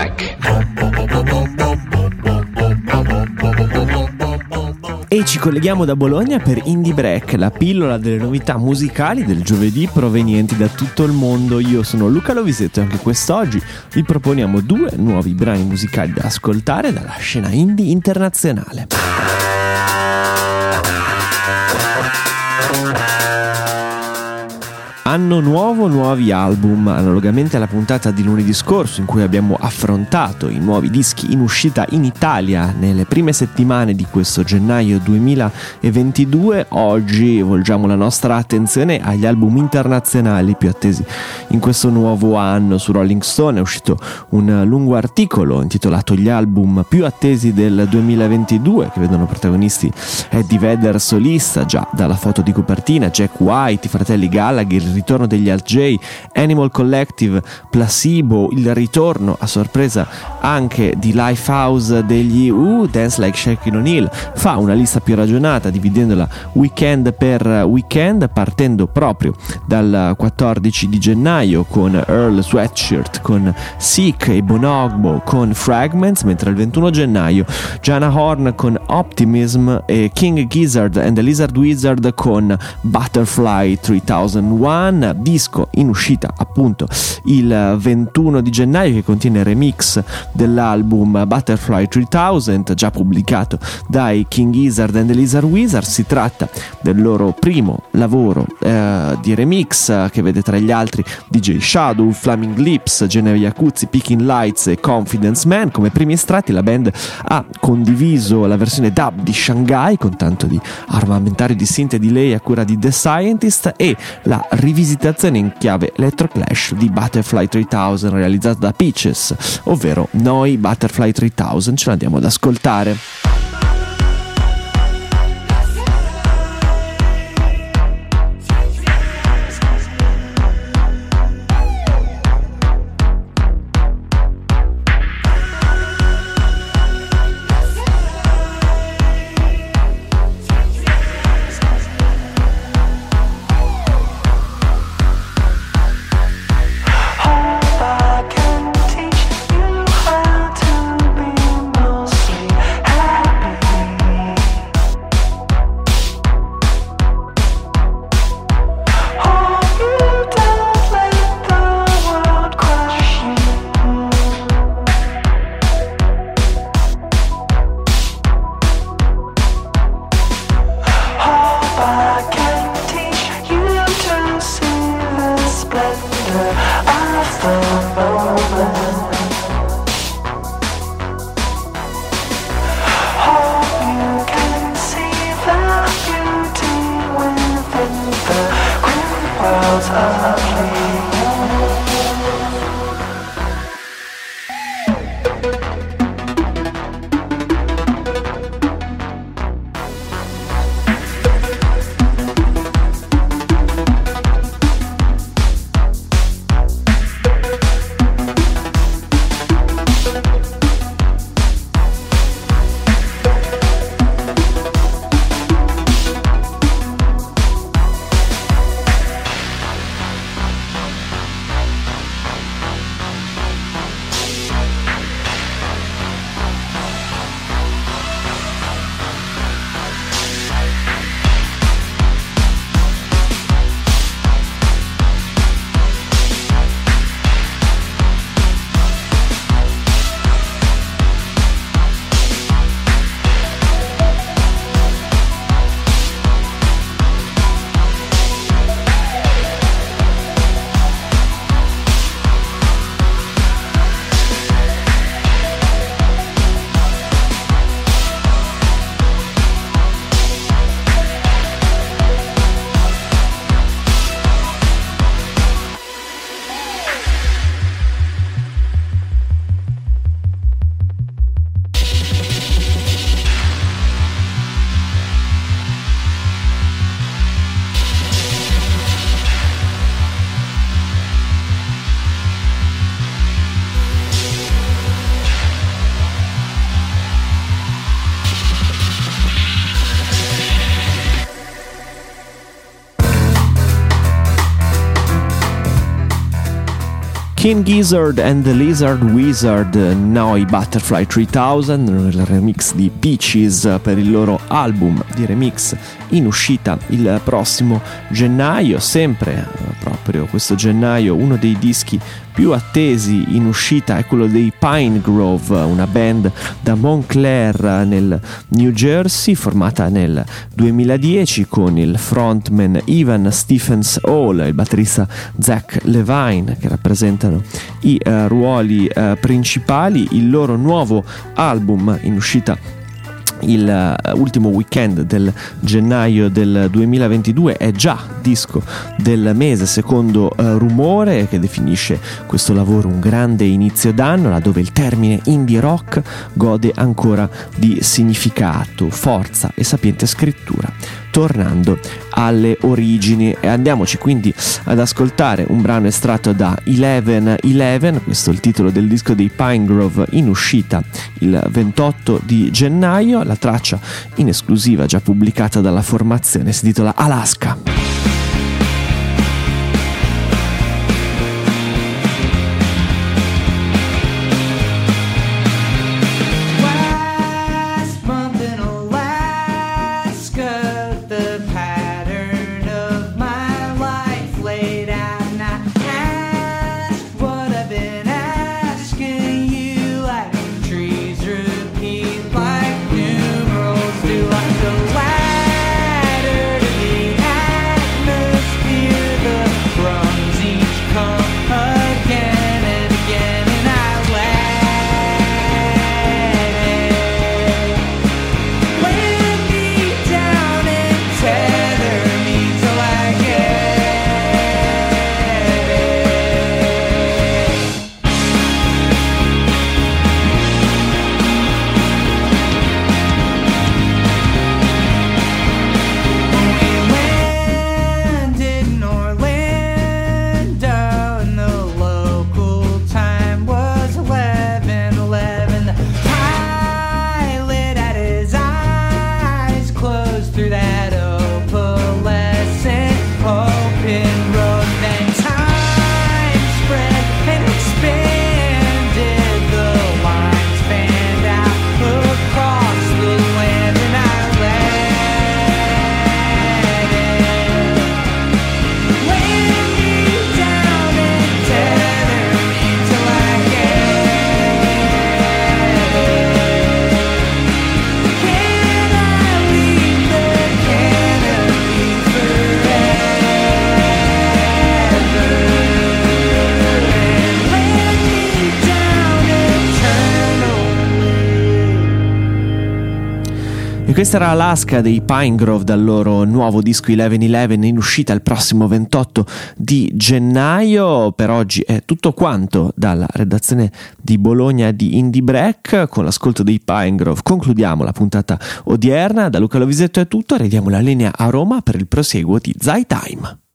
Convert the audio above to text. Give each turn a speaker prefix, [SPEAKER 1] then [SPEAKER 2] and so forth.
[SPEAKER 1] Break.
[SPEAKER 2] E ci colleghiamo da Bologna per Indie Break, la pillola delle novità musicali del giovedì provenienti da tutto il mondo. Io sono Luca Lovisetto e anche quest'oggi vi proponiamo 2 nuovi brani musicali da ascoltare dalla scena indie internazionale. Anno nuovo, nuovi album. Analogamente alla puntata di lunedì scorso in cui abbiamo affrontato i nuovi dischi in uscita in Italia nelle prime settimane di questo gennaio 2022, oggi volgiamo la nostra attenzione agli album internazionali più attesi in questo nuovo anno. Su Rolling Stone è uscito un lungo articolo intitolato Gli album più attesi del 2022, che vedono protagonisti Eddie Vedder solista, già dalla foto di copertina, Jack White, i fratelli Gallagher, il ritorno degli Alt J, Animal Collective, Placebo, il ritorno a sorpresa anche di Lifehouse degli Dance Like Shaquille O'Neal. Fa una lista più ragionata dividendola weekend per weekend, partendo proprio dal 14 di gennaio con Earl Sweatshirt, con Seek e Bonobo con Fragments, mentre il 21 gennaio Jana Horn con Optimism e King Gizzard and the Lizard Wizard con Butterfly 3001, disco in uscita appunto il 21 di gennaio che contiene il remix dell'album Butterfly 3000 già pubblicato dai King Gizzard and the Lizard Wizard. Si tratta del loro primo lavoro di remix che vede tra gli altri DJ Shadow, Flaming Lips, Genevieve Iacuzzi, Picking Lights e Confidence Man. Come primi estratti la band ha condiviso la versione dub di Shanghai con tanto di armamentario di synth e delay a cura di The Scientist e la rivisitazione in chiave electroclash di Butterfly 3000 realizzata da Peaches, ovvero noi Butterfly 3000 ce l'andiamo ad ascoltare.
[SPEAKER 3] I can teach you how to be mostly happy.
[SPEAKER 2] King Gizzard and the Lizard Wizard, Noi Butterfly 3000, nel remix di Peaches per il loro album di remix in uscita il prossimo gennaio. Sempre proprio questo gennaio uno dei dischi più attesi in uscita è quello dei Pinegrove, una band da Montclair nel New Jersey, formata nel 2010 con il frontman Evan Stephens Hall e il batterista Zach Levine che rappresentano i ruoli principali. Il loro nuovo album in uscita il ultimo weekend del gennaio del 2022 è già disco del mese secondo Rumore, che definisce questo lavoro un grande inizio d'anno laddove il termine indie rock gode ancora di significato, forza e sapiente scrittura, tornando alle origini. E andiamoci quindi ad ascoltare un brano estratto da 1111, questo è il titolo del disco dei Pinegrove in uscita il 28 di gennaio. La traccia in esclusiva già pubblicata dalla formazione si intitola Alaska. Questa era Alaska dei Pinegrove dal loro nuovo disco 1111 in uscita il prossimo 28 di gennaio. Per oggi è tutto quanto dalla redazione di Bologna di Indie Break. Con l'ascolto dei Pinegrove concludiamo la puntata odierna. Da Luca Lovisetto è tutto, ridiamo la linea a Roma per il proseguo di Zai Time.